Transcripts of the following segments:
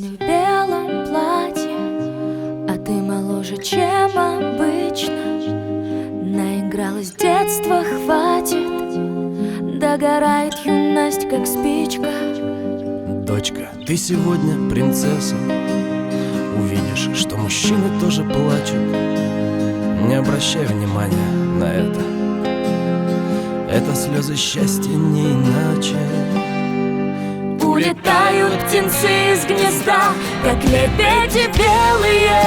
сегодня в белом платье, а ты моложе, чем обычно. Наигралась, детства хватит, догорает юность, как спичка. Дочка, ты сегодня принцесса. Увидишь, что мужчины тоже плачут. Не обращай внимания на это. Это слезы счастья, не иначе. Улетают птенцы из гнезда, как лебеди белые.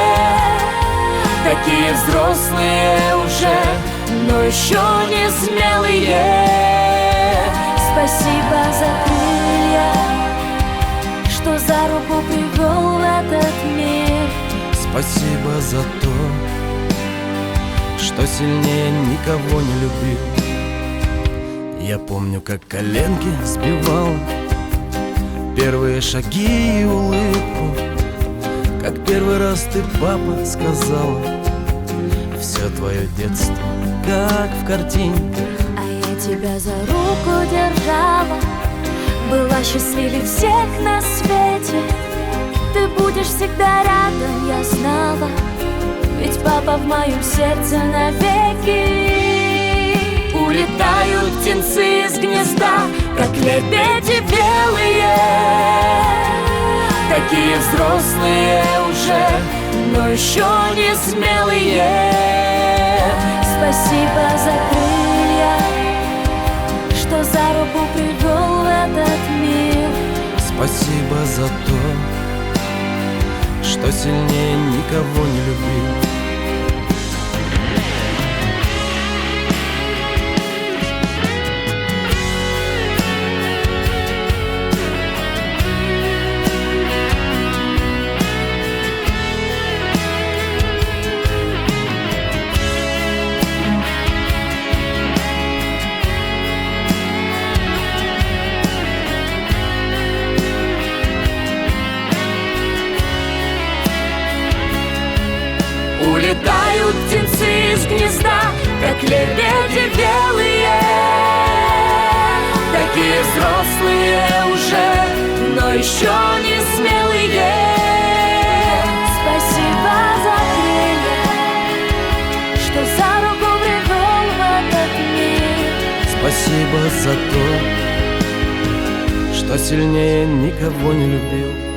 Такие взрослые уже, но еще не смелые. Спасибо за крылья, что за руку привел в этот мир. Спасибо за то, что сильнее никого не любил. Я помню, как коленки сбивал, первые шаги и улыбку, как первый раз ты, папа, сказала: все твое детство, как в картинке. А я тебя за руку держала, была счастливее всех на свете. Ты будешь всегда рядом, я знала, ведь папа в моем сердце навеки. Улетают птенцы из гнезда, как лебеди белые. Такие взрослые уже, но еще не смелые. Спасибо за крылья, что за руку привел в этот мир. Спасибо за то, что сильнее никого не любил. Улетают птенцы из гнезда, как лебеди белые. Такие взрослые уже, но еще не смелые. Спасибо за крылья, что за руку привел в этот мир. Спасибо за то, что сильнее никого не любил.